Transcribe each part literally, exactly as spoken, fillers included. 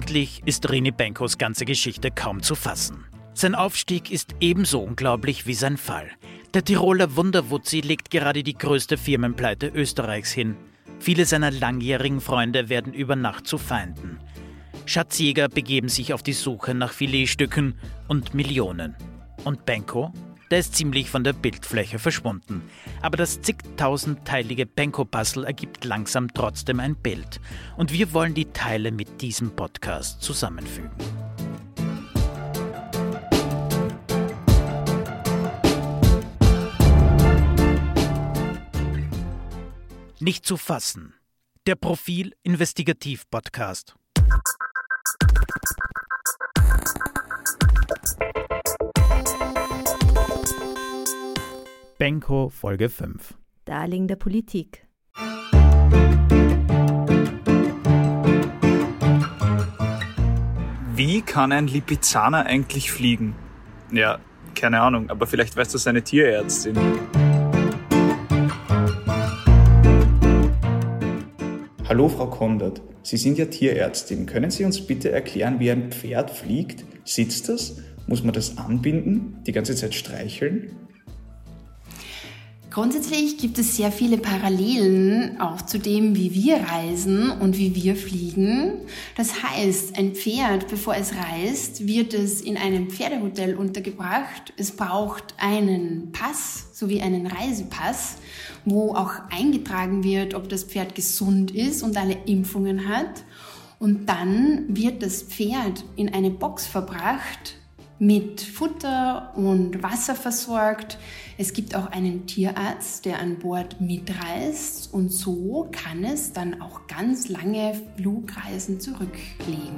Eigentlich ist René Benkos ganze Geschichte kaum zu fassen. Sein Aufstieg ist ebenso unglaublich wie sein Fall. Der Tiroler Wunderwutzi legt gerade die größte Firmenpleite Österreichs hin. Viele seiner langjährigen Freunde werden über Nacht zu Feinden. Schatzjäger begeben sich auf die Suche nach Filetstücken und Millionen. Und Benko? Der ist ziemlich von der Bildfläche verschwunden. Aber das zigtausendteilige Benko-Puzzle ergibt langsam trotzdem ein Bild. Und wir wollen die Teile mit diesem Podcast zusammenfügen. Nicht zu fassen. Der Profil-Investigativ-Podcast. Benko Folge fünf. Darling der Politik. Wie kann ein Lipizzaner eigentlich fliegen? Ja, keine Ahnung, aber vielleicht weiß das seine Tierärztin. Hallo Frau Kondert, Sie sind ja Tierärztin. Können Sie uns bitte erklären, wie ein Pferd fliegt? Sitzt das? Muss man das anbinden? Die ganze Zeit streicheln? Grundsätzlich gibt es sehr viele Parallelen auch zu dem, wie wir reisen und wie wir fliegen. Das heißt, ein Pferd, bevor es reist, wird es in einem Pferdehotel untergebracht. Es braucht einen Pass sowie einen Reisepass, wo auch eingetragen wird, ob das Pferd gesund ist und alle Impfungen hat. Und dann wird das Pferd in eine Box verbracht, mit Futter und Wasser versorgt. Es gibt auch einen Tierarzt, der an Bord mitreist, und so kann es dann auch ganz lange Flugreisen zurücklegen.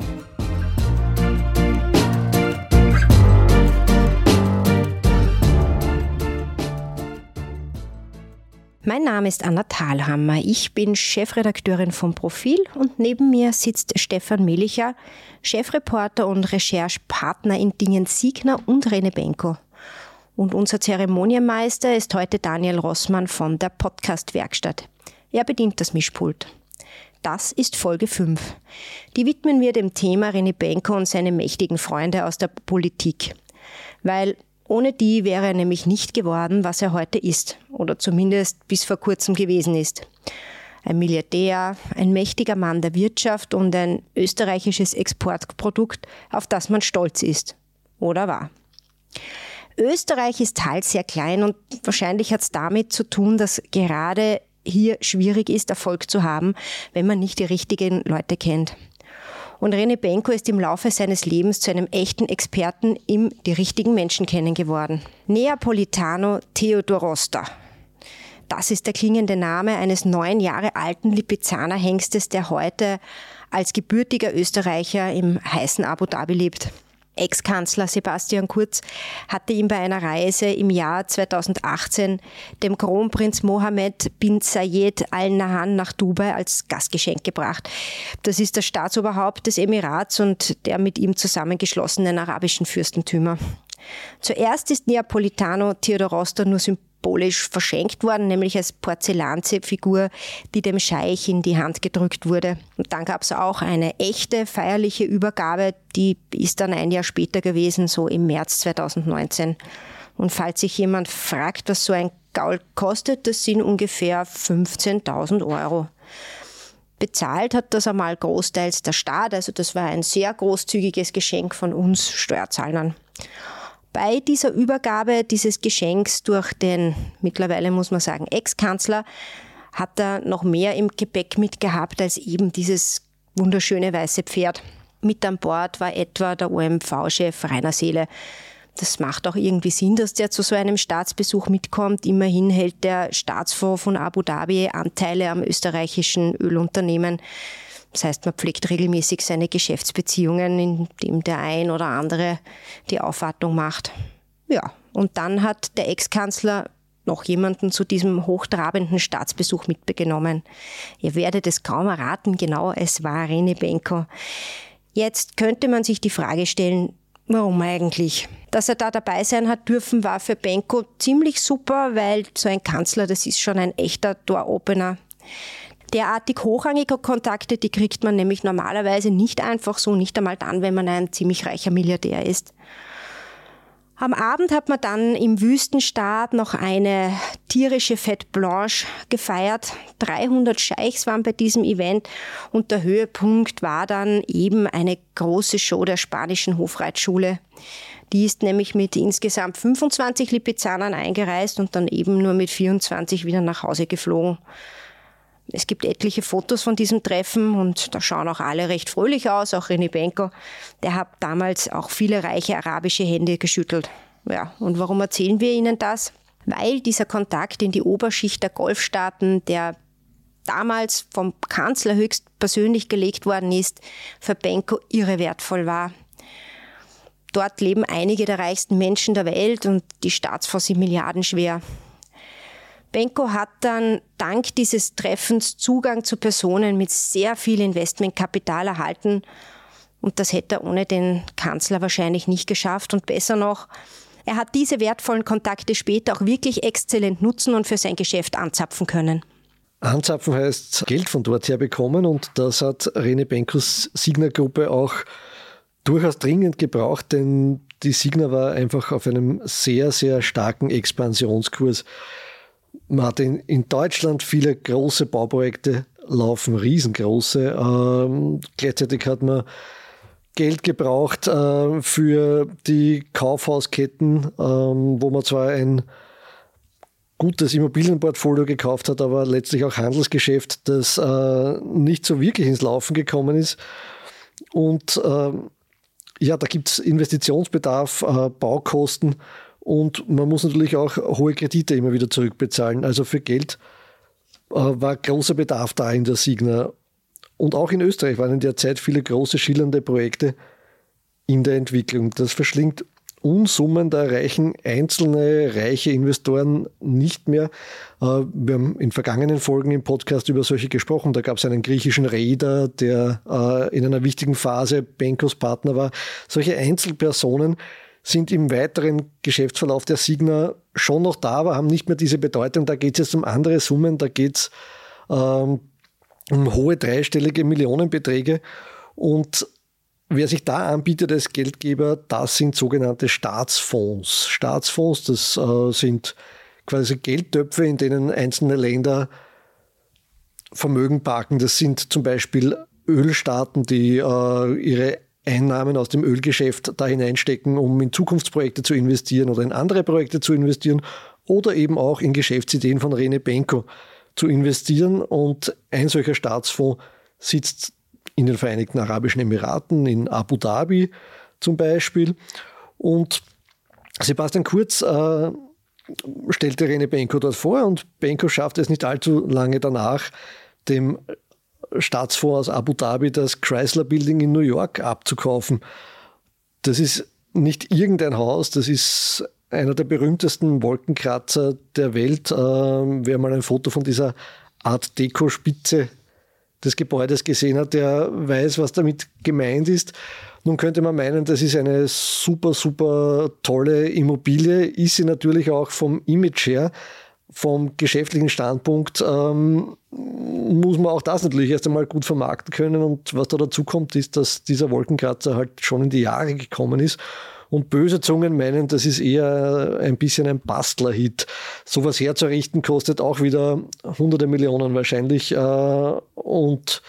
Mein Name ist Anna Thalhammer. Ich bin Chefredakteurin vom Profil und neben mir sitzt Stefan Melicher, Chefreporter und Recherchepartner in Dingen Signa und René Benko. Und unser Zeremonienmeister ist heute Daniel Rossmann von der Podcast-Werkstatt. Er bedient das Mischpult. Das ist Folge fünf. Die widmen wir dem Thema René Benko und seine mächtigen Freunde aus der Politik. Weil ohne die wäre er nämlich nicht geworden, was er heute ist. Oder zumindest bis vor kurzem gewesen ist. Ein Milliardär, ein mächtiger Mann der Wirtschaft und ein österreichisches Exportprodukt, auf das man stolz ist. Oder war. Österreich ist halt sehr klein und wahrscheinlich hat es damit zu tun, dass gerade hier schwierig ist, Erfolg zu haben, wenn man nicht die richtigen Leute kennt. Und René Benko ist im Laufe seines Lebens zu einem echten Experten im die richtigen Menschen kennen geworden. Neapolitano Teodorosta. Das ist der klingende Name eines neun Jahre alten Lipizzaner Hengstes, der heute als gebürtiger Österreicher im heißen Abu Dhabi lebt. Ex-Kanzler Sebastian Kurz hatte ihm bei einer Reise im Jahr zweitausendachtzehn dem Kronprinz Mohammed bin Zayed Al Nahyan nach Dubai als Gastgeschenk gebracht. Das ist das Staatsoberhaupt des Emirats und der mit ihm zusammengeschlossenen arabischen Fürstentümer. Zuerst ist Neapolitano Teodorosta nur symbolisch verschenkt worden, nämlich als Porzellanzepffigur, die dem Scheich in die Hand gedrückt wurde. Und dann gab es auch eine echte feierliche Übergabe, die ist dann ein Jahr später gewesen, so im März zweitausendneunzehn. Und falls sich jemand fragt, was so ein Gaul kostet, das sind ungefähr fünfzehntausend Euro. Bezahlt hat das einmal großteils der Staat, also das war ein sehr großzügiges Geschenk von uns Steuerzahlern. Bei dieser Übergabe dieses Geschenks durch den, mittlerweile muss man sagen, Ex-Kanzler, hat er noch mehr im Gepäck mitgehabt als eben dieses wunderschöne weiße Pferd. Mit an Bord war etwa der O M V-Chef Rainer Seele. Das macht auch irgendwie Sinn, dass der zu so einem Staatsbesuch mitkommt. Immerhin hält der Staatsfonds von Abu Dhabi Anteile am österreichischen Ölunternehmen. Das heißt, man pflegt regelmäßig seine Geschäftsbeziehungen, indem der ein oder andere die Aufwartung macht. Ja, und dann hat der Ex-Kanzler noch jemanden zu diesem hochtrabenden Staatsbesuch mitgenommen. Ihr werdet es kaum erraten, genau, es war René Benko. Jetzt könnte man sich die Frage stellen, warum eigentlich? Dass er da dabei sein hat dürfen, war für Benko ziemlich super, weil so ein Kanzler, das ist schon ein echter Door-Opener. Derartig hochrangige Kontakte, die kriegt man nämlich normalerweise nicht einfach so, nicht einmal dann, wenn man ein ziemlich reicher Milliardär ist. Am Abend hat man dann im Wüstenstaat noch eine tierische Fête Blanche gefeiert. dreihundert Scheichs waren bei diesem Event und der Höhepunkt war dann eben eine große Show der spanischen Hofreitschule. Die ist nämlich mit insgesamt fünfundzwanzig Lipizanern eingereist und dann eben nur mit vierundzwanzig wieder nach Hause geflogen. Es gibt etliche Fotos von diesem Treffen und da schauen auch alle recht fröhlich aus, auch René Benko. Der hat damals auch viele reiche arabische Hände geschüttelt. Ja, und warum erzählen wir Ihnen das? Weil dieser Kontakt in die Oberschicht der Golfstaaten, der damals vom Kanzler höchst persönlich gelegt worden ist, für Benko irre wertvoll war. Dort leben einige der reichsten Menschen der Welt und die Staatsfonds sind milliardenschwer. Benko hat dann dank dieses Treffens Zugang zu Personen mit sehr viel Investmentkapital erhalten und das hätte er ohne den Kanzler wahrscheinlich nicht geschafft und besser noch, er hat diese wertvollen Kontakte später auch wirklich exzellent nutzen und für sein Geschäft anzapfen können. Anzapfen heißt Geld von dort her bekommen und das hat René Benkos Signa-Gruppe auch durchaus dringend gebraucht, denn die Signa war einfach auf einem sehr, sehr starken Expansionskurs. Man hat in, in Deutschland viele große Bauprojekte laufen, riesengroße. Ähm, gleichzeitig hat man Geld gebraucht äh, für die Kaufhausketten, ähm, wo man zwar ein gutes Immobilienportfolio gekauft hat, aber letztlich auch Handelsgeschäft, das äh, nicht so wirklich ins Laufen gekommen ist. Und äh, ja, da gibt es Investitionsbedarf, äh, Baukosten. Und man muss natürlich auch hohe Kredite immer wieder zurückbezahlen. Also für Geld äh, war großer Bedarf da in der Signa. Und auch in Österreich waren in der Zeit viele große, schillernde Projekte in der Entwicklung. Das verschlingt Unsummen, da erreichen einzelne reiche Investoren nicht mehr. Äh, wir haben in vergangenen Folgen im Podcast über solche gesprochen. Da gab es einen griechischen Reeder, der äh, in einer wichtigen Phase Benkos Partner war. Solche Einzelpersonen sind im weiteren Geschäftsverlauf der Signa schon noch da, aber haben nicht mehr diese Bedeutung. Da geht es jetzt um andere Summen, da geht es ähm, um hohe dreistellige Millionenbeträge. Und wer sich da anbietet als Geldgeber, das sind sogenannte Staatsfonds. Staatsfonds, das äh, sind quasi Geldtöpfe, in denen einzelne Länder Vermögen parken. Das sind zum Beispiel Ölstaaten, die äh, ihre Einnahmen aus dem Ölgeschäft da hineinstecken, um in Zukunftsprojekte zu investieren oder in andere Projekte zu investieren oder eben auch in Geschäftsideen von René Benko zu investieren. Und ein solcher Staatsfonds sitzt in den Vereinigten Arabischen Emiraten, in Abu Dhabi zum Beispiel. Und Sebastian Kurz äh, stellte René Benko dort vor und Benko schaffte es nicht allzu lange danach, dem Staatsfonds aus Abu Dhabi das Chrysler Building in New York abzukaufen. Das ist nicht irgendein Haus, das ist einer der berühmtesten Wolkenkratzer der Welt. Äh, wer mal ein Foto von dieser Art Deco-Spitze des Gebäudes gesehen hat, der weiß, was damit gemeint ist. Nun könnte man meinen, das ist eine super, super tolle Immobilie, ist sie natürlich auch vom Image her. Vom geschäftlichen Standpunkt ähm, muss man auch das natürlich erst einmal gut vermarkten können. Und was da dazu kommt, ist, dass dieser Wolkenkratzer halt schon in die Jahre gekommen ist. Und böse Zungen meinen, das ist eher ein bisschen ein Bastler-Hit. Sowas herzurichten kostet auch wieder hunderte Millionen wahrscheinlich. Äh, und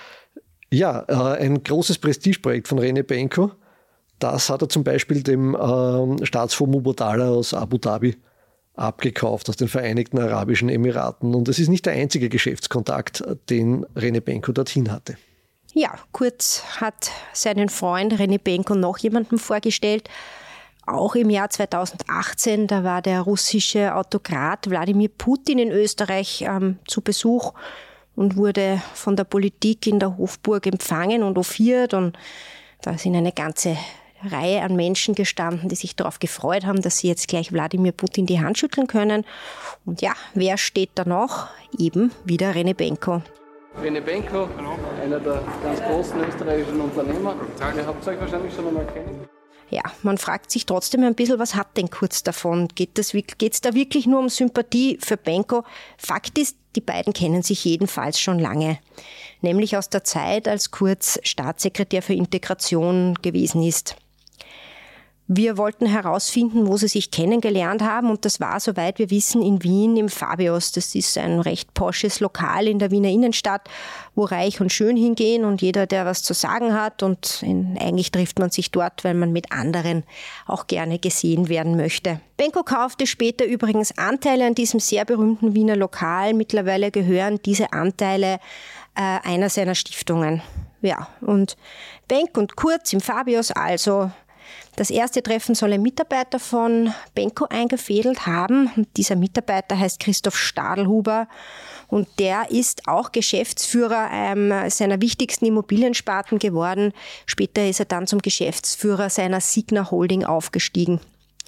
ja, äh, ein großes Prestigeprojekt von René Benko, das hat er zum Beispiel dem äh, Staatsfonds Mubadala aus Abu Dhabi abgekauft, aus den Vereinigten Arabischen Emiraten. Und es ist nicht der einzige Geschäftskontakt, den René Benko dorthin hatte. Ja, Kurz hat seinen Freund René Benko noch jemandem vorgestellt. Auch im Jahr zweitausendachtzehn, da war der russische Autokrat Wladimir Putin in Österreich ähm, zu Besuch und wurde von der Politik in der Hofburg empfangen und hofiert. Und da sind eine ganze Reihe an Menschen gestanden, die sich darauf gefreut haben, dass sie jetzt gleich Wladimir Putin die Hand schütteln können. Und ja, wer steht da noch? Eben wieder René Benko. René Benko, einer der ganz großen österreichischen Unternehmer. Ihr habt euch wahrscheinlich schon einmal kennen. Ja, man fragt sich trotzdem ein bisschen, was hat denn Kurz davon? Geht es geht's da wirklich nur um Sympathie für Benko? Fakt ist, die beiden kennen sich jedenfalls schon lange. Nämlich aus der Zeit, als Kurz Staatssekretär für Integration gewesen ist. Wir wollten herausfinden, wo sie sich kennengelernt haben, und das war, soweit wir wissen, in Wien im Fabius. Das ist ein recht posches Lokal in der Wiener Innenstadt, wo reich und schön hingehen und jeder, der was zu sagen hat, und in, eigentlich trifft man sich dort, weil man mit anderen auch gerne gesehen werden möchte. Benko kaufte später übrigens Anteile an diesem sehr berühmten Wiener Lokal. Mittlerweile gehören diese Anteile äh, einer seiner Stiftungen. Ja, und Benko und Kurz im Fabius also. Das erste Treffen soll ein Mitarbeiter von Benko eingefädelt haben. Und dieser Mitarbeiter heißt Christoph Stadelhuber und der ist auch Geschäftsführer ähm, seiner wichtigsten Immobiliensparten geworden. Später ist er dann zum Geschäftsführer seiner Signa Holding aufgestiegen.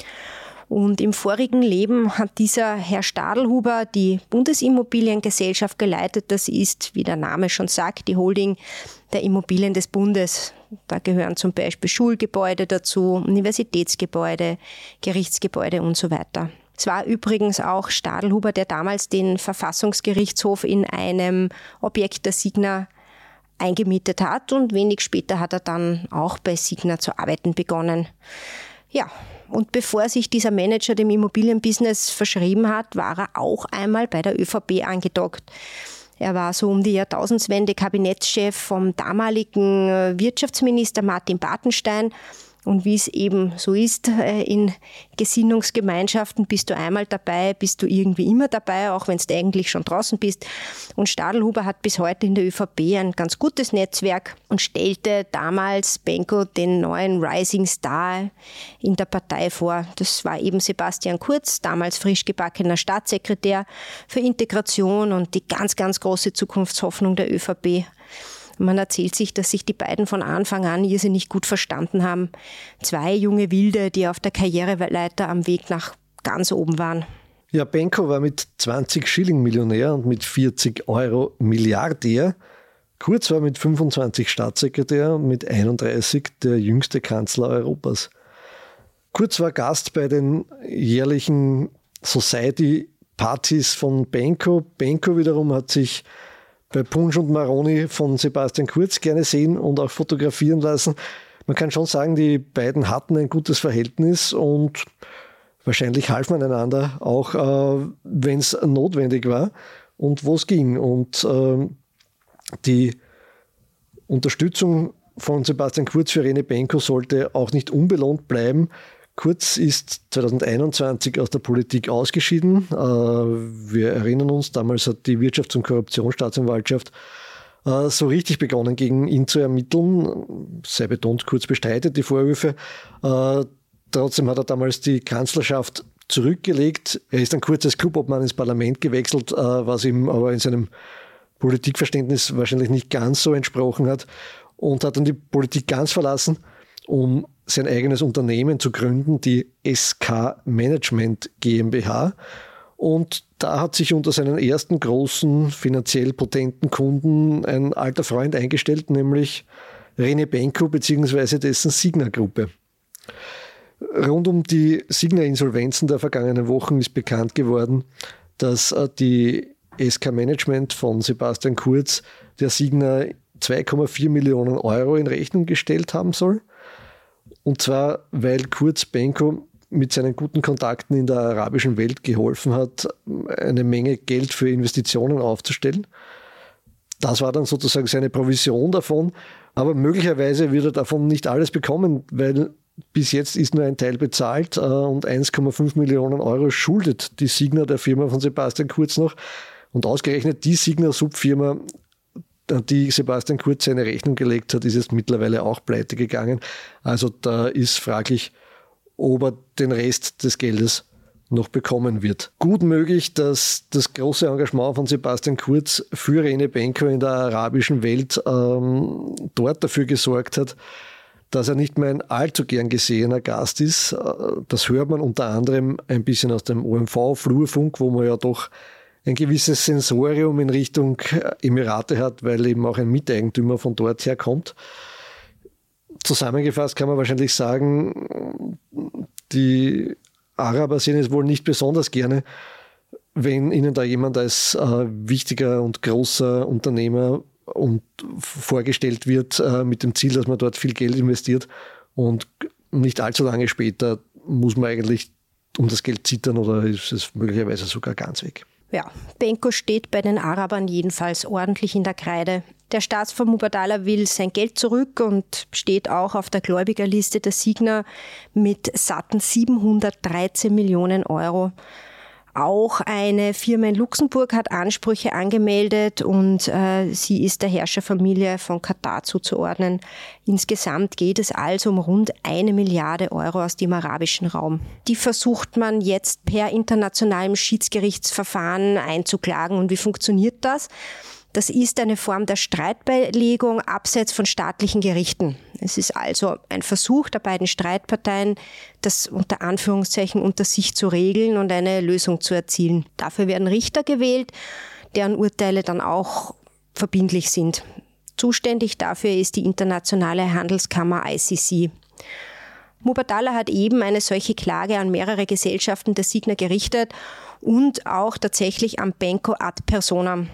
Und im vorigen Leben hat dieser Herr Stadelhuber die Bundesimmobiliengesellschaft geleitet. Das ist, wie der Name schon sagt, die Holding der Immobilien des Bundes. Da gehören zum Beispiel Schulgebäude dazu, Universitätsgebäude, Gerichtsgebäude und so weiter. Es war übrigens auch Stadelhuber, der damals den Verfassungsgerichtshof in einem Objekt der Signa eingemietet hat, und wenig später hat er dann auch bei Signa zu arbeiten begonnen. Ja, und bevor sich dieser Manager dem Immobilienbusiness verschrieben hat, war er auch einmal bei der ÖVP angedockt. Er war so um die Jahrtausendwende Kabinettschef vom damaligen Wirtschaftsminister Martin Bartenstein. Und wie es eben so ist, in Gesinnungsgemeinschaften bist du einmal dabei, bist du irgendwie immer dabei, auch wenn du eigentlich schon draußen bist. Und Stadelhuber hat bis heute in der ÖVP ein ganz gutes Netzwerk und stellte damals Benko den neuen Rising Star in der Partei vor. Das war eben Sebastian Kurz, damals frisch gebackener Staatssekretär für Integration und die ganz, ganz große Zukunftshoffnung der ÖVP. Man erzählt sich, dass sich die beiden von Anfang an irrsinnig gut verstanden haben. Zwei junge Wilde, die auf der Karriereleiter am Weg nach ganz oben waren. Ja, Benko war mit zwanzig Schilling Millionär und mit vierzig Euro Milliardär. Kurz war mit fünfundzwanzig Staatssekretär und mit einunddreißig der jüngste Kanzler Europas. Kurz war Gast bei den jährlichen Society-Partys von Benko. Benko wiederum hat sich bei Punsch und Maroni von Sebastian Kurz gerne sehen und auch fotografieren lassen. Man kann schon sagen, die beiden hatten ein gutes Verhältnis und wahrscheinlich half man einander, auch äh, wenn es notwendig war und wo es ging. Und äh, die Unterstützung von Sebastian Kurz für Rene Benko sollte auch nicht unbelohnt bleiben. Kurz ist zweitausendeinundzwanzig aus der Politik ausgeschieden. Wir erinnern uns, damals hat die Wirtschafts- und Korruptionsstaatsanwaltschaft so richtig begonnen, gegen ihn zu ermitteln. Sei betont, Kurz bestreitet die Vorwürfe. Trotzdem hat er damals die Kanzlerschaft zurückgelegt. Er ist dann kurz als Clubobmann ins Parlament gewechselt, was ihm aber in seinem Politikverständnis wahrscheinlich nicht ganz so entsprochen hat, und hat dann die Politik ganz verlassen, um sein eigenes Unternehmen zu gründen, die S K Management GmbH. Und da hat sich unter seinen ersten großen, finanziell potenten Kunden ein alter Freund eingestellt, nämlich Rene Benko bzw. dessen Signa-Gruppe. Rund um die Signa-Insolvenzen der vergangenen Wochen ist bekannt geworden, dass die S K Management von Sebastian Kurz der Signa zwei Komma vier Millionen Euro in Rechnung gestellt haben soll. Und zwar, weil Kurz Benko mit seinen guten Kontakten in der arabischen Welt geholfen hat, eine Menge Geld für Investitionen aufzustellen. Das war dann sozusagen seine Provision davon. Aber möglicherweise wird er davon nicht alles bekommen, weil bis jetzt ist nur ein Teil bezahlt und eins Komma fünf Millionen Euro schuldet die Signa der Firma von Sebastian Kurz noch. Und ausgerechnet die Signa-Subfirma, die Sebastian Kurz seine Rechnung gelegt hat, ist jetzt mittlerweile auch pleite gegangen. Also da ist fraglich, ob er den Rest des Geldes noch bekommen wird. Gut möglich, dass das große Engagement von Sebastian Kurz für Rene Benko in der arabischen Welt ähm, dort dafür gesorgt hat, dass er nicht mehr ein allzu gern gesehener Gast ist. Das hört man unter anderem ein bisschen aus dem O M V-Flurfunk, wo man ja doch ein gewisses Sensorium in Richtung Emirate hat, weil eben auch ein Miteigentümer von dort herkommt. Zusammengefasst kann man wahrscheinlich sagen, die Araber sehen es wohl nicht besonders gerne, wenn ihnen da jemand als äh, wichtiger und großer Unternehmer und vorgestellt wird äh, mit dem Ziel, dass man dort viel Geld investiert, und nicht allzu lange später muss man eigentlich um das Geld zittern oder ist es möglicherweise sogar ganz weg. Ja, Benko steht bei den Arabern jedenfalls ordentlich in der Kreide. Der Staatsfonds Mubadala will sein Geld zurück und steht auch auf der Gläubigerliste der Signa mit satten siebenhundertdreizehn Millionen Euro. Auch eine Firma in Luxemburg hat Ansprüche angemeldet und äh, sie ist der Herrscherfamilie von Katar zuzuordnen. Insgesamt geht es also um rund eine Milliarde Euro aus dem arabischen Raum. Die versucht man jetzt per internationalem Schiedsgerichtsverfahren einzuklagen. Und wie funktioniert das? Das ist eine Form der Streitbeilegung abseits von staatlichen Gerichten. Es ist also ein Versuch der beiden Streitparteien, das unter Anführungszeichen unter sich zu regeln und eine Lösung zu erzielen. Dafür werden Richter gewählt, deren Urteile dann auch verbindlich sind. Zuständig dafür ist die internationale Handelskammer I C C. Mubadala hat eben eine solche Klage an mehrere Gesellschaften der Signa gerichtet und auch tatsächlich an Benko ad personam.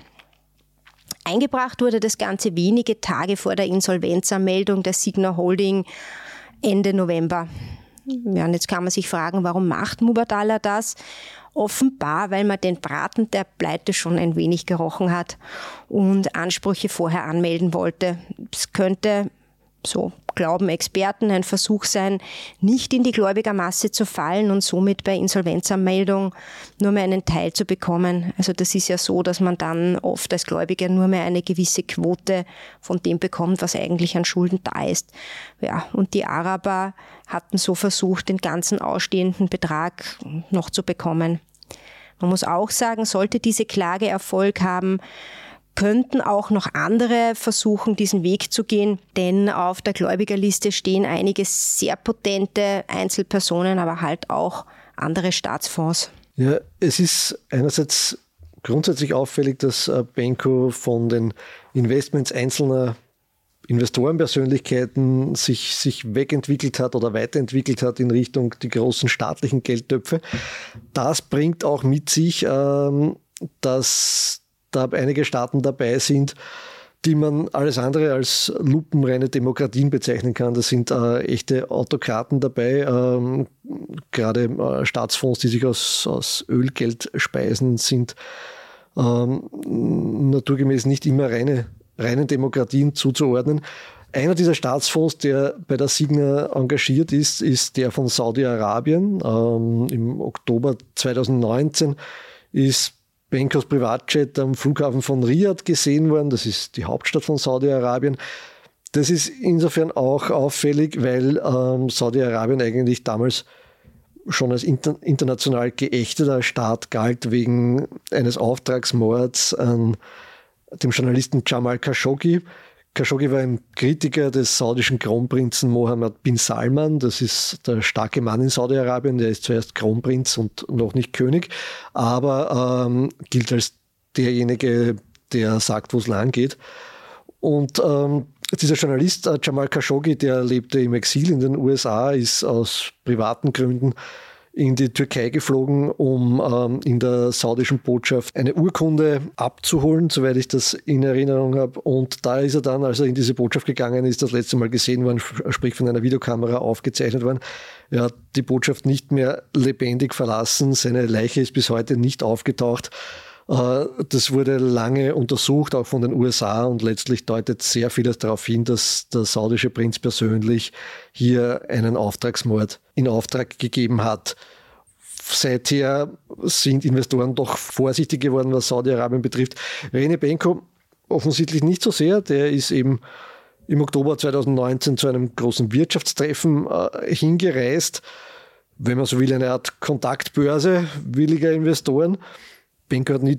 Eingebracht wurde das Ganze wenige Tage vor der Insolvenzanmeldung der Signa Holding Ende November. Ja, und jetzt kann man sich fragen, warum macht Mubadala das? Offenbar, weil man den Braten der Pleite schon ein wenig gerochen hat und Ansprüche vorher anmelden wollte. Es könnte, so glauben Experten, ein Versuch sein, nicht in die Gläubigermasse zu fallen und somit bei Insolvenzanmeldung nur mehr einen Teil zu bekommen. Also das ist ja so, dass man dann oft als Gläubiger nur mehr eine gewisse Quote von dem bekommt, was eigentlich an Schulden da ist. Ja, und die Araber hatten so versucht, den ganzen ausstehenden Betrag noch zu bekommen. Man muss auch sagen, sollte diese Klage Erfolg haben, könnten auch noch andere versuchen, diesen Weg zu gehen, denn auf der Gläubigerliste stehen einige sehr potente Einzelpersonen, aber halt auch andere Staatsfonds. Ja, es ist einerseits grundsätzlich auffällig, dass Benko von den Investments einzelner Investorenpersönlichkeiten sich, sich wegentwickelt hat oder weiterentwickelt hat in Richtung die großen staatlichen Geldtöpfe. Das bringt auch mit sich, dass da einige Staaten dabei sind, die man alles andere als lupenreine Demokratien bezeichnen kann. Da sind äh, echte Autokraten dabei, ähm, gerade äh, Staatsfonds, die sich aus, aus Ölgeld speisen, sind ähm, naturgemäß nicht immer reine, reinen Demokratien zuzuordnen. Einer dieser Staatsfonds, der bei der Signa engagiert ist, ist der von Saudi-Arabien. Ähm, im Oktober zweitausendneunzehn ist Benkos Privatjet am Flughafen von Riyadh gesehen worden. Das ist die Hauptstadt von Saudi-Arabien. Das ist insofern auch auffällig, weil ähm, Saudi-Arabien eigentlich damals schon als inter- international geächteter Staat galt wegen eines Auftragsmords an dem Journalisten Jamal Khashoggi. Khashoggi war ein Kritiker des saudischen Kronprinzen Mohammed bin Salman. Das ist der starke Mann in Saudi-Arabien. Der ist zuerst Kronprinz und noch nicht König, aber ähm, gilt als derjenige, der sagt, wo es lang geht. Und ähm, dieser Journalist äh, Jamal Khashoggi, der lebte im Exil in den U S A, ist aus privaten Gründen in die Türkei geflogen, um ähm, in der saudischen Botschaft eine Urkunde abzuholen, soweit ich das in Erinnerung habe. Und da ist er dann, als er in diese Botschaft gegangen ist, das letzte Mal gesehen worden, sprich von einer Videokamera aufgezeichnet worden. Er hat die Botschaft nicht mehr lebendig verlassen. Seine Leiche ist bis heute nicht aufgetaucht. Das wurde lange untersucht, auch von den U S A, und letztlich deutet sehr vieles darauf hin, dass der saudische Prinz persönlich hier einen Auftragsmord in Auftrag gegeben hat. Seither sind Investoren doch vorsichtig geworden, was Saudi-Arabien betrifft. René Benko offensichtlich nicht so sehr. Der ist eben im Oktober zweitausendneunzehn zu einem großen Wirtschaftstreffen äh, hingereist. Wenn man so will, eine Art Kontaktbörse williger Investoren. Benko hat nie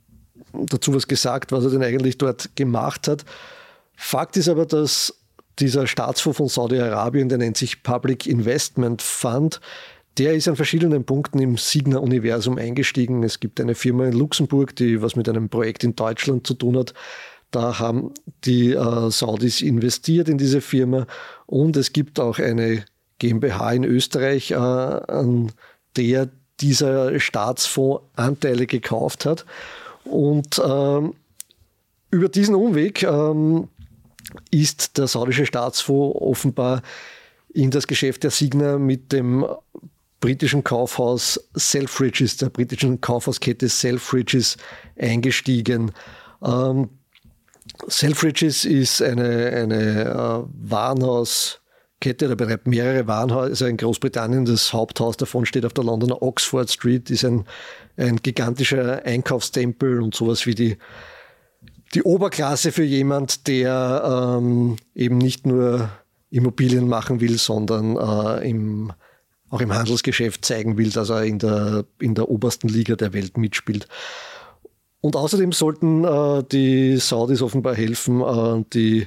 dazu was gesagt, was er denn eigentlich dort gemacht hat. Fakt ist aber, dass dieser Staatsfonds von Saudi-Arabien, der nennt sich Public Investment Fund, der ist an verschiedenen Punkten im Signa-Universum eingestiegen. Es gibt eine Firma in Luxemburg, die was mit einem Projekt in Deutschland zu tun hat. Da haben die äh, Saudis investiert in diese Firma und es gibt auch eine GmbH in Österreich, äh, an der dieser Staatsfonds Anteile gekauft hat. Und ähm, über diesen Umweg ähm, ist der saudische Staatsfonds offenbar in das Geschäft der Signa mit dem britischen Kaufhaus Selfridges, der britischen Kaufhauskette Selfridges eingestiegen. Ähm, Selfridges ist eine, eine äh, Warenhauskette, da betreibt mehrere Warenhäuser in Großbritannien. Das Haupthaus davon steht auf der Londoner Oxford Street, ist ein, ein gigantischer Einkaufstempel und sowas wie die, die Oberklasse für jemand, der ähm, eben nicht nur Immobilien machen will, sondern äh, im, auch im Handelsgeschäft zeigen will, dass er in der, in der obersten Liga der Welt mitspielt. Und außerdem sollten äh, die Saudis offenbar helfen, äh, die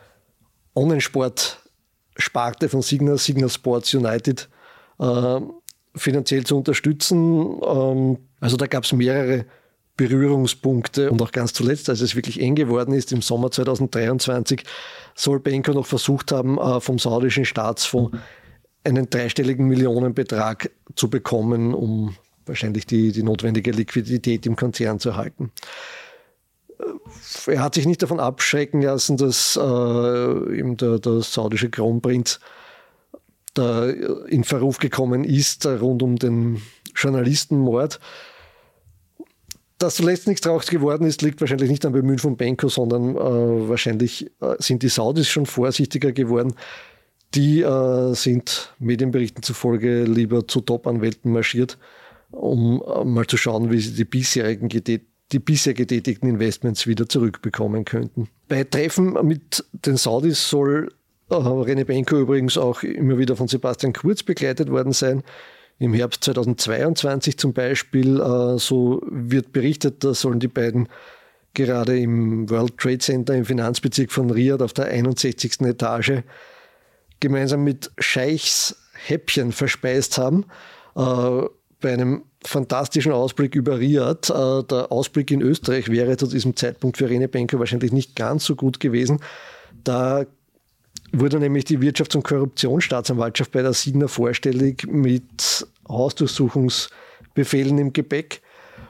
Online-Sport-Sparte von Signa, Signa Sports United, äh, finanziell zu unterstützen. Ähm, also da gab es mehrere Berührungspunkte. Und auch ganz zuletzt, als es wirklich eng geworden ist, im Sommer zweitausenddreiundzwanzig, soll Benko noch versucht haben, äh, vom saudischen Staatsfonds einen dreistelligen Millionenbetrag zu bekommen, um wahrscheinlich die, die notwendige Liquidität im Konzern zu erhalten. Er hat sich nicht davon abschrecken lassen, dass äh, eben der, der saudische Kronprinz da in Verruf gekommen ist rund um den Journalistenmord. Dass zuletzt nichts draus geworden ist, liegt wahrscheinlich nicht am Bemühen von Benko, sondern äh, wahrscheinlich äh, sind die Saudis schon vorsichtiger geworden. Die äh, sind Medienberichten zufolge lieber zu Top-Anwälten marschiert, um mal zu schauen, wie sie die bisherigen die bisher getätigten Investments wieder zurückbekommen könnten. Bei Treffen mit den Saudis soll äh, René Benko übrigens auch immer wieder von Sebastian Kurz begleitet worden sein. Im Herbst zweitausendzweiundzwanzig zum Beispiel, äh, so wird berichtet, da sollen die beiden gerade im World Trade Center im Finanzbezirk von Riyadh auf der einundsechzigsten Etage gemeinsam mit Scheichs Häppchen verspeist haben. Äh, bei einem fantastischen Ausblick über Riyadh. Äh, der Ausblick in Österreich wäre zu diesem Zeitpunkt für René Benko wahrscheinlich nicht ganz so gut gewesen. Da wurde nämlich die Wirtschafts- und Korruptionsstaatsanwaltschaft bei der Signa vorstellig mit Hausdurchsuchungsbefehlen im Gepäck.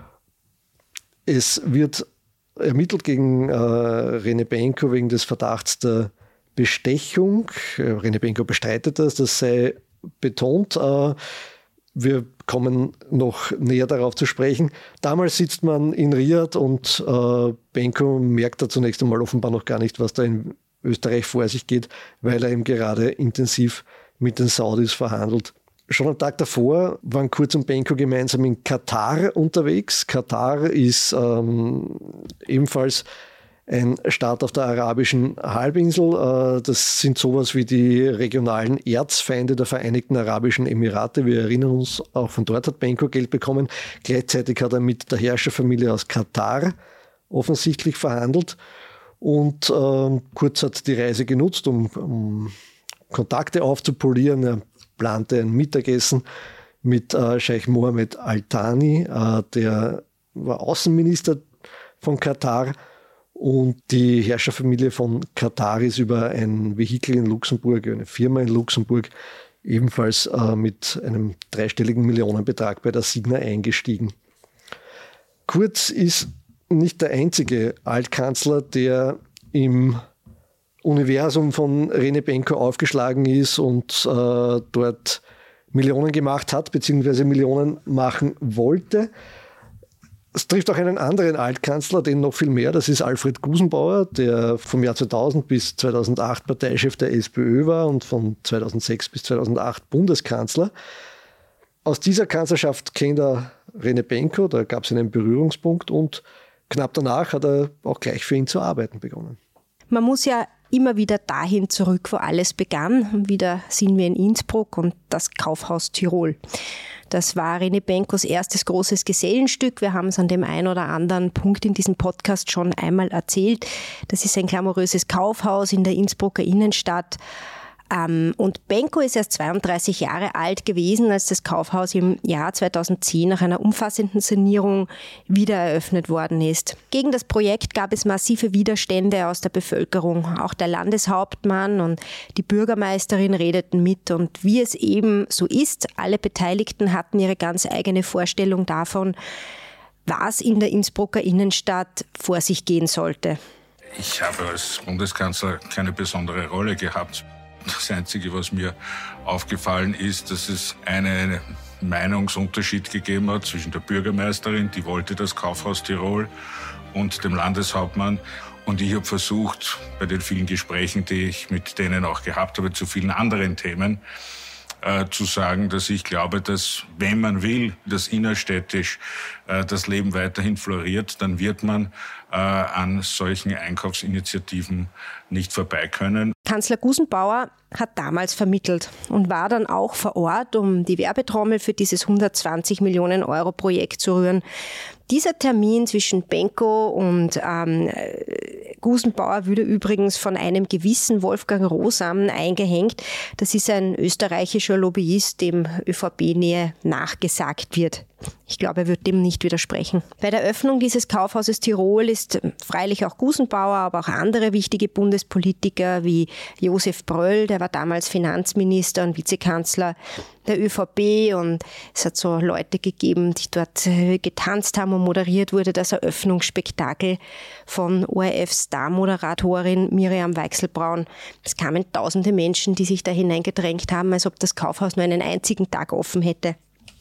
Es wird ermittelt gegen äh, René Benko wegen des Verdachts der Bestechung. René Benko bestreitet das, das sei betont. Äh, wir kommen noch näher darauf zu sprechen. Damals sitzt man in Riyadh und äh, Benko merkt da zunächst einmal offenbar noch gar nicht, was da in Österreich vor sich geht, weil er eben gerade intensiv mit den Saudis verhandelt. Schon am Tag davor waren Kurz und Benko gemeinsam in Katar unterwegs. Katar ist ähm, ebenfalls ein Staat auf der arabischen Halbinsel. Das sind sowas wie die regionalen Erzfeinde der Vereinigten Arabischen Emirate. Wir erinnern uns, auch von dort hat Benko Geld bekommen. Gleichzeitig hat er mit der Herrscherfamilie aus Katar offensichtlich verhandelt. Und äh, Kurz hat die Reise genutzt, um, um Kontakte aufzupolieren. Er plante ein Mittagessen mit äh, Scheich Mohammed Al Thani, äh, der war Außenminister von Katar. Und die Herrscherfamilie von Katar ist über ein Vehikel in Luxemburg, eine Firma in Luxemburg, ebenfalls äh, mit einem dreistelligen Millionenbetrag bei der Signa eingestiegen. Kurz ist nicht der einzige Altkanzler, der im Universum von René Benko aufgeschlagen ist und äh, dort Millionen gemacht hat, beziehungsweise Millionen machen wollte. Es trifft auch einen anderen Altkanzler, den noch viel mehr, das ist Alfred Gusenbauer, der vom Jahr zweitausend bis zweitausendacht Parteichef der SPÖ war und von zweitausendsechs bis zweitausendacht Bundeskanzler. Aus dieser Kanzlerschaft kennt er René Benko, da gab es einen Berührungspunkt und knapp danach hat er auch gleich für ihn zu arbeiten begonnen. Man muss ja immer wieder dahin zurück, wo alles begann. Wieder sind wir in Innsbruck und das Kaufhaus Tirol. Das war René Benkos erstes großes Gesellenstück. Wir haben es an dem einen oder anderen Punkt in diesem Podcast schon einmal erzählt. Das ist ein glamouröses Kaufhaus in der Innsbrucker Innenstadt. Ähm, und Benko ist erst zweiunddreißig Jahre alt gewesen, als das Kaufhaus im Jahr zweitausendzehn nach einer umfassenden Sanierung wieder eröffnet worden ist. Gegen das Projekt gab es massive Widerstände aus der Bevölkerung. Auch der Landeshauptmann und die Bürgermeisterin redeten mit. Und wie es eben so ist, alle Beteiligten hatten ihre ganz eigene Vorstellung davon, was in der Innsbrucker Innenstadt vor sich gehen sollte. Ich habe als Bundeskanzler keine besondere Rolle gehabt. Das Einzige, was mir aufgefallen ist, dass es einen Meinungsunterschied gegeben hat zwischen der Bürgermeisterin, die wollte das Kaufhaus Tirol, und dem Landeshauptmann. Und ich habe versucht, bei den vielen Gesprächen, die ich mit denen auch gehabt habe, zu vielen anderen Themen, äh, zu sagen, dass ich glaube, dass, wenn man will, dass innerstädtisch äh, das Leben weiterhin floriert, dann wird man äh, an solchen Einkaufsinitiativen nicht vorbei können. Kanzler Gusenbauer hat damals vermittelt und war dann auch vor Ort, um die Werbetrommel für dieses hundertzwanzig Millionen Euro Projekt zu rühren. Dieser Termin zwischen Benko und ähm, Gusenbauer wurde übrigens von einem gewissen Wolfgang Rosam eingehängt. Das ist ein österreichischer Lobbyist, dem ÖVP-Nähe nachgesagt wird. Ich glaube, er wird dem nicht widersprechen. Bei der Öffnung dieses Kaufhauses Tirol ist freilich auch Gusenbauer, aber auch andere wichtige Bundespolitiker wie Josef Bröll, der war damals Finanzminister und Vizekanzler der ÖVP, und es hat so Leute gegeben, die dort getanzt haben, und moderiert wurde das Eröffnungsspektakel von O R F-Star-Moderatorin Miriam Weichselbraun. Es kamen tausende Menschen, die sich da hineingedrängt haben, als ob das Kaufhaus nur einen einzigen Tag offen hätte.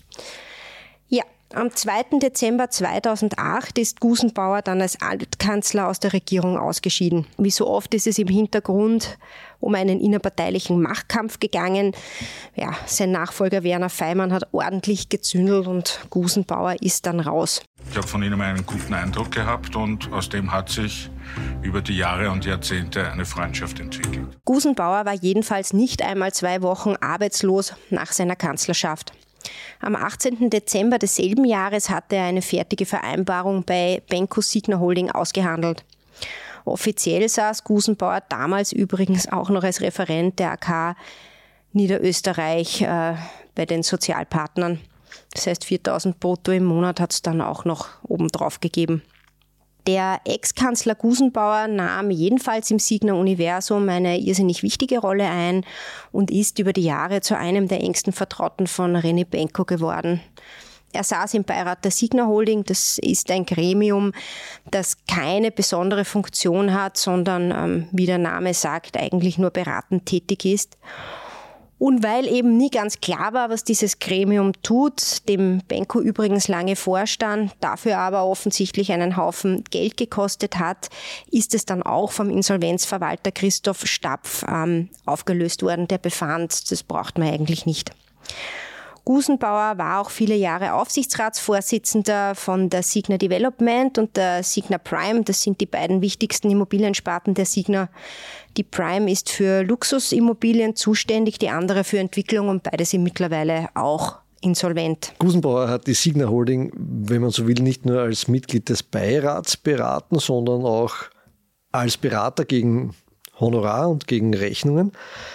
Ja, am zweiten Dezember zweitausendacht ist Gusenbauer dann als Altkanzler aus der Regierung ausgeschieden. Wie so oft ist es im Hintergrund um einen innerparteilichen Machtkampf gegangen. Ja, sein Nachfolger Werner Feimann hat ordentlich gezündelt und Gusenbauer ist dann raus. Ich habe von ihm einen guten Eindruck gehabt und aus dem hat sich über die Jahre und Jahrzehnte eine Freundschaft entwickelt. Gusenbauer war jedenfalls nicht einmal zwei Wochen arbeitslos nach seiner Kanzlerschaft. Am achtzehnten Dezember desselben Jahres hatte er eine fertige Vereinbarung bei Benko Signa Holding ausgehandelt. Offiziell saß Gusenbauer damals übrigens auch noch als Referent der A K Niederösterreich äh, bei den Sozialpartnern. Das heißt, viertausend brutto im Monat hat es dann auch noch obendrauf gegeben. Der Ex-Kanzler Gusenbauer nahm jedenfalls im Signa-Universum eine irrsinnig wichtige Rolle ein und ist über die Jahre zu einem der engsten Vertrauten von René Benko geworden. Er saß im Beirat der Signa Holding. Das ist ein Gremium, das keine besondere Funktion hat, sondern, ähm, wie der Name sagt, eigentlich nur beratend tätig ist. Und weil eben nie ganz klar war, was dieses Gremium tut, dem Benko übrigens lange vorstand, dafür aber offensichtlich einen Haufen Geld gekostet hat, ist es dann auch vom Insolvenzverwalter Christoph Stapf ähm, aufgelöst worden, der befand, das braucht man eigentlich nicht. Gusenbauer war auch viele Jahre Aufsichtsratsvorsitzender von der Signa Development und der Signa Prime. Das sind die beiden wichtigsten Immobiliensparten der Signa. Die Prime ist für Luxusimmobilien zuständig, die andere für Entwicklung, und beide sind mittlerweile auch insolvent. Gusenbauer hat die Signa Holding, wenn man so will, nicht nur als Mitglied des Beirats beraten, sondern auch als Berater gegen Honorar und gegen Rechnungen.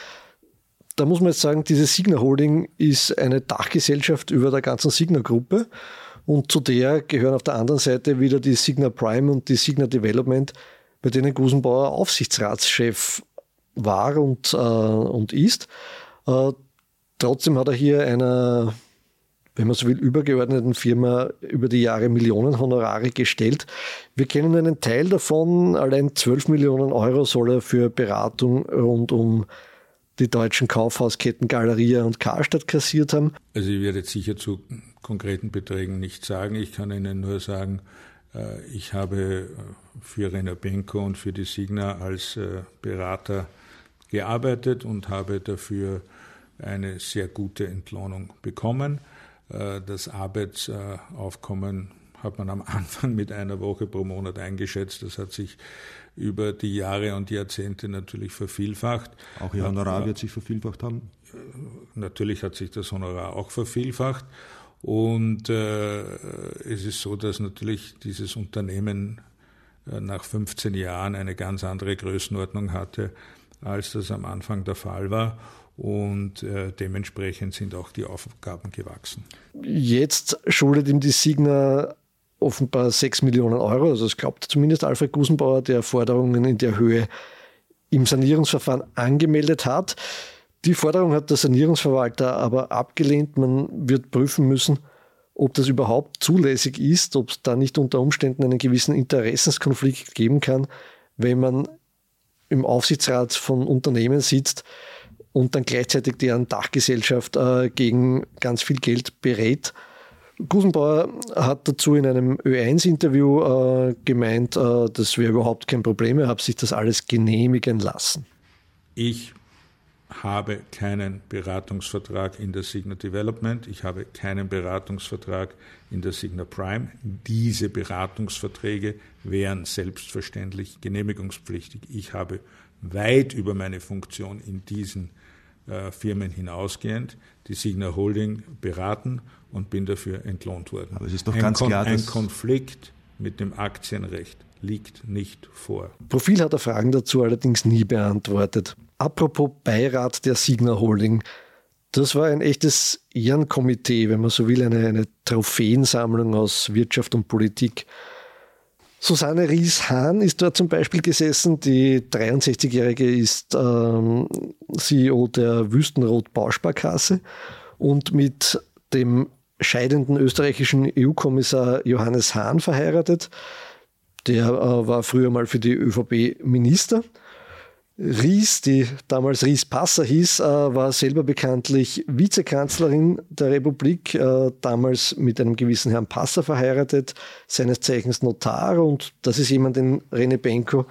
Da muss man jetzt sagen, diese Signa Holding ist eine Dachgesellschaft über der ganzen Signa-Gruppe, und zu der gehören auf der anderen Seite wieder die Signa Prime und die Signa Development, bei denen Gusenbauer Aufsichtsratschef war und, äh, und ist. Äh, trotzdem hat er hier einer, wenn man so will, übergeordneten Firma über die Jahre Millionen Honorare gestellt. Wir kennen einen Teil davon, allein zwölf Millionen Euro soll er für Beratung rund um die deutschen Kaufhausketten Galeria und Karstadt kassiert haben. Also ich werde jetzt sicher zu konkreten Beträgen nichts sagen. Ich kann Ihnen nur sagen, ich habe für René Benko und für die Signa als Berater gearbeitet und habe dafür eine sehr gute Entlohnung bekommen. Das Arbeitsaufkommen hat man am Anfang mit einer Woche pro Monat eingeschätzt. Das hat sich über die Jahre und Jahrzehnte natürlich vervielfacht. Auch Ihr Honorar wird sich vervielfacht haben? Natürlich hat sich das Honorar auch vervielfacht. Und äh, es ist so, dass natürlich dieses Unternehmen äh, nach fünfzehn Jahren eine ganz andere Größenordnung hatte als das am Anfang der Fall war. Und äh, dementsprechend sind auch die Aufgaben gewachsen. Jetzt schuldet ihm die Signa offenbar sechs Millionen Euro. Also es glaubt zumindest Alfred Gusenbauer, der Forderungen in der Höhe im Sanierungsverfahren angemeldet hat. Die Forderung hat der Sanierungsverwalter aber abgelehnt. Man wird prüfen müssen, ob das überhaupt zulässig ist, ob es da nicht unter Umständen einen gewissen Interessenskonflikt geben kann, wenn man im Aufsichtsrat von Unternehmen sitzt und dann gleichzeitig deren Dachgesellschaft äh, gegen ganz viel Geld berät. Gusenbauer hat dazu in einem Ö eins Interview äh, gemeint, äh, das wäre überhaupt kein Problem, er habe sich das alles genehmigen lassen. Ich habe keinen Beratungsvertrag in der Signa Development, ich habe keinen Beratungsvertrag in der Signa Prime. Diese Beratungsverträge wären selbstverständlich genehmigungspflichtig. Ich habe weit über meine Funktion in diesen äh, Firmen hinausgehend die Signa Holding beraten und bin dafür entlohnt worden. Aber es ist doch ein ganz Kon- klar, dass ein Konflikt mit dem Aktienrecht liegt nicht vor. Profil hat er Fragen dazu allerdings nie beantwortet. Apropos Beirat der Signa Holding. Das war ein echtes Ehrenkomitee, wenn man so will, eine, eine Trophäensammlung aus Wirtschaft und Politik. Susanne Ries-Hahn ist dort zum Beispiel gesessen. Die dreiundsechzigjährige ist ähm, C E O der Wüstenrot Bausparkasse und mit dem scheidenden österreichischen E U-Kommissar Johannes Hahn verheiratet. Der äh, war früher mal für die ÖVP Minister. Ries, die damals Ries-Passer hieß, äh, war selber bekanntlich Vizekanzlerin der Republik, äh, damals mit einem gewissen Herrn Passer verheiratet, seines Zeichens Notar, und das ist jemand, den Rene Benko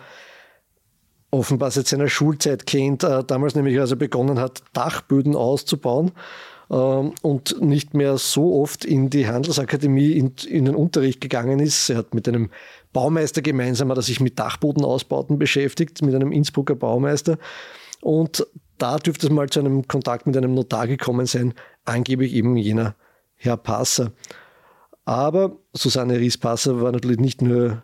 offenbar seit seiner Schulzeit kennt, äh, damals nämlich, als er begonnen hat, Dachböden auszubauen äh, und nicht mehr so oft in die Handelsakademie in, in den Unterricht gegangen ist. Er hat mit einem Baumeister gemeinsam hat er sich mit Dachbodenausbauten beschäftigt, mit einem Innsbrucker Baumeister. Und da dürfte es mal zu einem Kontakt mit einem Notar gekommen sein, angeblich eben jener Herr Passer. Aber Susanne Ries-Passer war natürlich nicht nur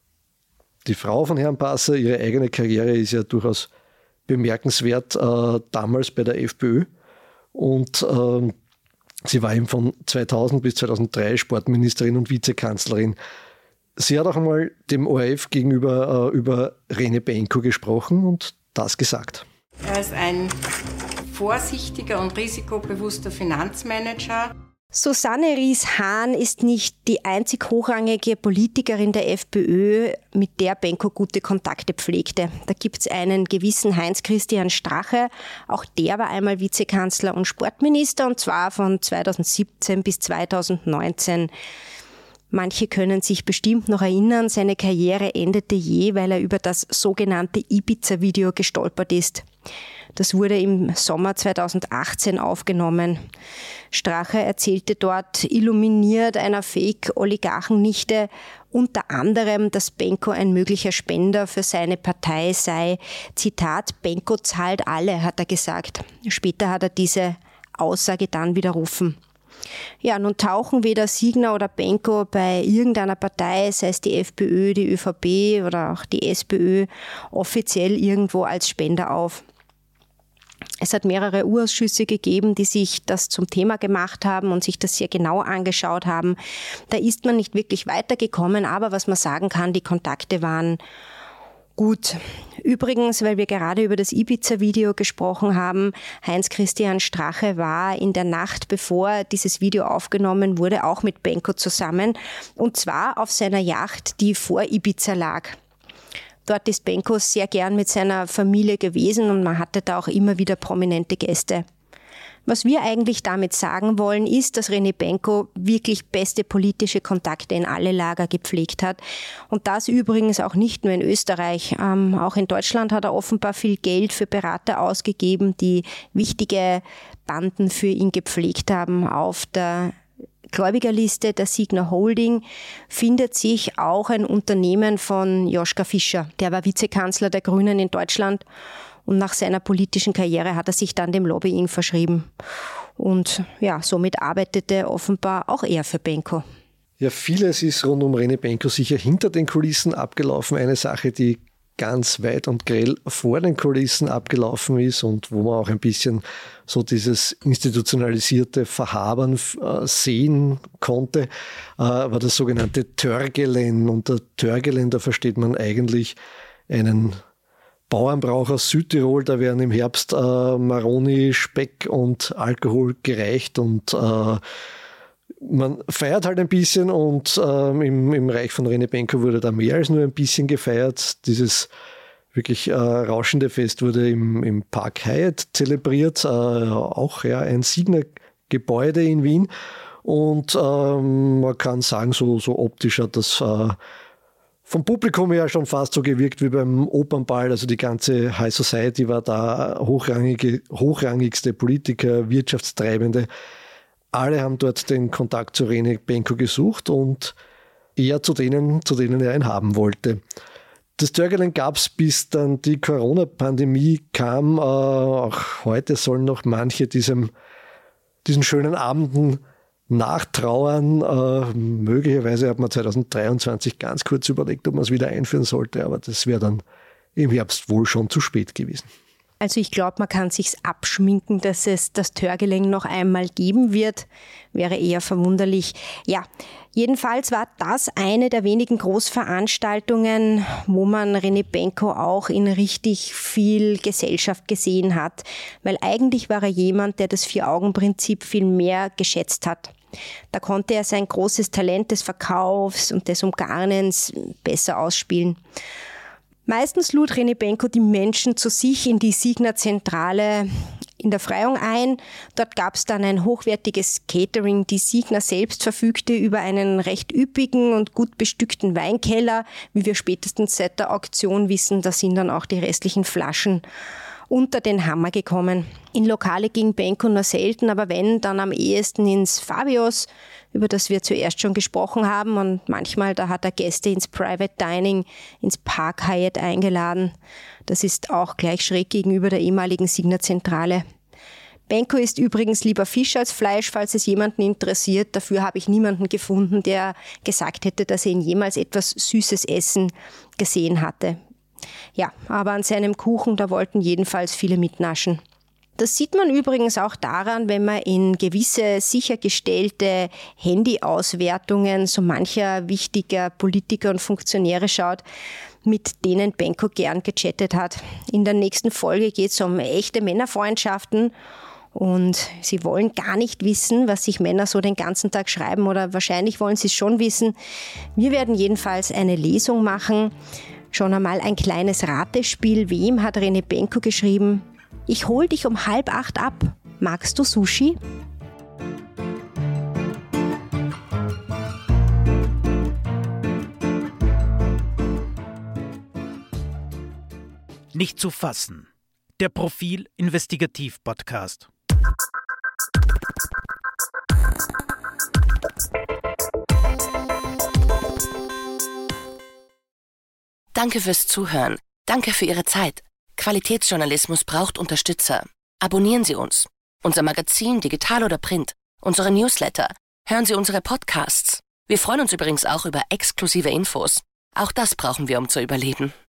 die Frau von Herrn Passer, ihre eigene Karriere ist ja durchaus bemerkenswert, äh, damals bei der FPÖ. Und äh, sie war eben von zweitausend bis zweitausenddrei Sportministerin und Vizekanzlerin. Sie hat auch einmal dem O R F gegenüber äh, über Rene Benko gesprochen und das gesagt. Er ist ein vorsichtiger und risikobewusster Finanzmanager. Susanne Ries-Hahn ist nicht die einzig hochrangige Politikerin der FPÖ, mit der Benko gute Kontakte pflegte. Da gibt es einen gewissen Heinz-Christian Strache. Auch der war einmal Vizekanzler und Sportminister, und zwar von zweitausendsiebzehn bis zweitausendneunzehn. Manche können sich bestimmt noch erinnern, seine Karriere endete je, weil er über das sogenannte Ibiza-Video gestolpert ist. Das wurde im Sommer zweitausendachtzehn aufgenommen. Strache erzählte dort, illuminiert einer Fake-Oligarchennichte, unter anderem, dass Benko ein möglicher Spender für seine Partei sei. Zitat, Benko zahlt alle, hat er gesagt. Später hat er diese Aussage dann widerrufen. Ja, nun tauchen weder Signa oder Benko bei irgendeiner Partei, sei es die FPÖ, die ÖVP oder auch die SPÖ, offiziell irgendwo als Spender auf. Es hat mehrere U-Ausschüsse gegeben, die sich das zum Thema gemacht haben und sich das sehr genau angeschaut haben. Da ist man nicht wirklich weitergekommen, aber was man sagen kann, die Kontakte waren gut. Übrigens, weil wir gerade über das Ibiza-Video gesprochen haben, Heinz-Christian Strache war in der Nacht, bevor dieses Video aufgenommen wurde, auch mit Benko zusammen, und zwar auf seiner Yacht, die vor Ibiza lag. Dort ist Benko sehr gern mit seiner Familie gewesen und man hatte da auch immer wieder prominente Gäste. Was wir eigentlich damit sagen wollen, ist, dass Rene Benko wirklich beste politische Kontakte in alle Lager gepflegt hat. Und das übrigens auch nicht nur in Österreich. Ähm, auch in Deutschland hat er offenbar viel Geld für Berater ausgegeben, die wichtige Banden für ihn gepflegt haben. Auf der Gläubigerliste der Signa Holding findet sich auch ein Unternehmen von Joschka Fischer. Der war Vizekanzler der Grünen in Deutschland. Und nach seiner politischen Karriere hat er sich dann dem Lobbying verschrieben. Und ja, somit arbeitete offenbar auch er für Benko. Ja, vieles ist rund um Rene Benko sicher hinter den Kulissen abgelaufen. Eine Sache, die ganz weit und grell vor den Kulissen abgelaufen ist und wo man auch ein bisschen so dieses institutionalisierte Verhabern äh, sehen konnte, äh, war das sogenannte Törgelen. Unter Törgelen, da versteht man eigentlich einen Bauernbrauch aus Südtirol. Da werden im Herbst äh, Maroni, Speck und Alkohol gereicht und äh, man feiert halt ein bisschen und ähm, im, im Reich von René Benko wurde da mehr als nur ein bisschen gefeiert. Dieses wirklich äh, rauschende Fest wurde im, im Park Hyatt zelebriert, äh, auch ja, ein Signa-Gebäude in Wien. Und ähm, man kann sagen, so, so optisch hat das äh, vom Publikum her schon fast so gewirkt wie beim Opernball. Also die ganze High Society war da, hochrangige, hochrangigste Politiker, Wirtschaftstreibende. Alle haben dort den Kontakt zu René Benko gesucht und er zu denen, zu denen er ihn haben wollte. Das Törgelen gab es, bis dann die Corona-Pandemie kam. Äh, auch heute sollen noch manche diesem, diesen schönen Abenden nachtrauern. Äh, möglicherweise hat man zwanzig dreiundzwanzig ganz kurz überlegt, ob man es wieder einführen sollte, aber das wäre dann im Herbst wohl schon zu spät gewesen. Also ich glaube, man kann sich's abschminken, dass es das Törgelen noch einmal geben wird. Wäre eher verwunderlich. Ja, jedenfalls war das eine der wenigen Großveranstaltungen, wo man René Benko auch in richtig viel Gesellschaft gesehen hat. Weil eigentlich war er jemand, der das Vier-Augen-Prinzip viel mehr geschätzt hat. Da konnte er sein großes Talent des Verkaufs und des Umgarnens besser ausspielen. Meistens lud René Benko die Menschen zu sich in die Signa-Zentrale in der Freyung ein. Dort gab es dann ein hochwertiges Catering. Die Signa selbst verfügte über einen recht üppigen und gut bestückten Weinkeller. Wie wir spätestens seit der Auktion wissen, da sind dann auch die restlichen Flaschen unter den Hammer gekommen. In Lokale ging Benko nur selten, aber wenn, dann am ehesten ins Fabios, über das wir zuerst schon gesprochen haben. Und manchmal, da hat er Gäste ins Private Dining, ins Park Hyatt eingeladen. Das ist auch gleich schräg gegenüber der ehemaligen Signa-Zentrale. Benko isst übrigens lieber Fisch als Fleisch, falls es jemanden interessiert. Dafür habe ich niemanden gefunden, der gesagt hätte, dass er ihn jemals etwas Süßes essen gesehen hatte. Ja, aber an seinem Kuchen, da wollten jedenfalls viele mitnaschen. Das sieht man übrigens auch daran, wenn man in gewisse sichergestellte Handyauswertungen so mancher wichtiger Politiker und Funktionäre schaut, mit denen Benko gern gechattet hat. In der nächsten Folge geht es um echte Männerfreundschaften und Sie wollen gar nicht wissen, was sich Männer so den ganzen Tag schreiben, oder wahrscheinlich wollen Sie es schon wissen. Wir werden jedenfalls eine Lesung machen. Schon einmal ein kleines Ratespiel. Wem hat René Benko geschrieben? Ich hol dich um halb acht ab. Magst du Sushi? Nicht zu fassen. Der Profil Investigativ Podcast. Danke fürs Zuhören. Danke für Ihre Zeit. Qualitätsjournalismus braucht Unterstützer. Abonnieren Sie uns. Unser Magazin, digital oder print. Unsere Newsletter. Hören Sie unsere Podcasts. Wir freuen uns übrigens auch über exklusive Infos. Auch das brauchen wir, um zu überleben.